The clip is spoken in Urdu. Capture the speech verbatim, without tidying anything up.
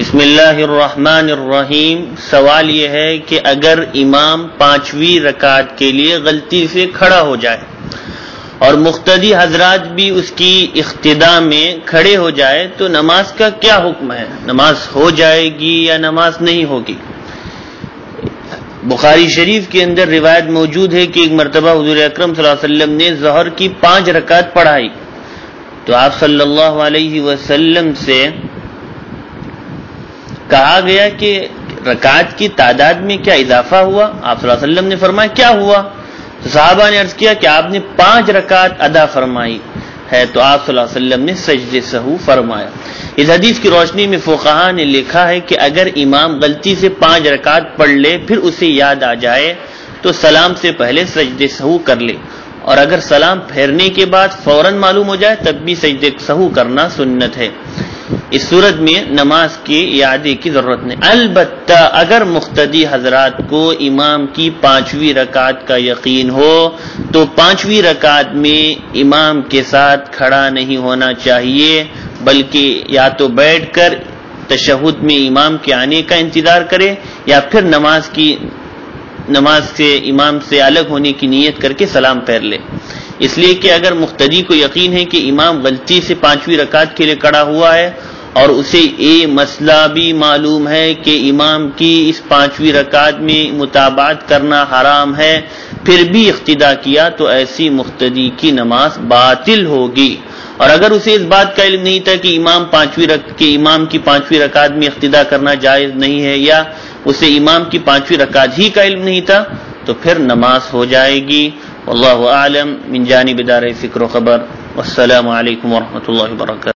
بسم اللہ الرحمن الرحیم. سوال یہ ہے کہ اگر امام پانچویں رکعت کے لیے غلطی سے کھڑا ہو جائے اور مقتدی حضرات بھی اس کی اقتداء میں کھڑے ہو جائے تو نماز کا کیا حکم ہے؟ نماز ہو جائے گی یا نماز نہیں ہوگی؟ بخاری شریف کے اندر روایت موجود ہے کہ ایک مرتبہ حضور اکرم صلی اللہ علیہ وسلم نے ظہر کی پانچ رکعت پڑھائی تو آپ صلی اللہ علیہ وسلم سے کہا گیا کہ رکعت کی تعداد میں کیا اضافہ ہوا؟ آپ صلی اللہ علیہ وسلم نے فرمایا کیا ہوا؟ تو صحابہ نے عرض کیا کہ آپ نے پانچ رکعت ادا فرمائی ہے تو آپ صلی اللہ علیہ وسلم نے سجدہ سہو فرمایا. اس حدیث کی روشنی میں فقہاء نے لکھا ہے کہ اگر امام غلطی سے پانچ رکعت پڑھ لے پھر اسے یاد آ جائے تو سلام سے پہلے سجدہ سہو کر لے، اور اگر سلام پھیرنے کے بعد فوراً معلوم ہو جائے تب بھی سجدہ سہو کرنا سنت ہے. اس صورت میں نماز کی اعادے کی ضرورت نہیں. البتہ اگر مقتدی حضرات کو امام کی پانچویں رکعت کا یقین ہو تو پانچویں رکعت میں امام کے ساتھ کھڑا نہیں ہونا چاہیے، بلکہ یا تو بیٹھ کر تشہد میں امام کے آنے کا انتظار کرے یا پھر نماز کی نماز سے امام سے الگ ہونے کی نیت کر کے سلام پھیر لے. اس لیے کہ اگر مقتدی کو یقین ہے کہ امام غلطی سے پانچویں رکعت کے لیے کھڑا ہوا ہے اور اسے یہ مسئلہ بھی معلوم ہے کہ امام کی اس پانچویں رکعت میں متابعت کرنا حرام ہے، پھر بھی اقتداء کیا تو ایسی مقتدی کی نماز باطل ہوگی. اور اگر اسے اس بات کا علم نہیں تھا کہ امام پانچویں رک کہ امام کی پانچویں رکعت میں اقتداء کرنا جائز نہیں ہے، یا اسے امام کی پانچویں رکعت ہی کا علم نہیں تھا تو پھر نماز ہو جائے گی. واللہ اعلم. من جانب دار فکر و خبر. والسلام علیکم ورحمۃ اللہ وبرکاتہ.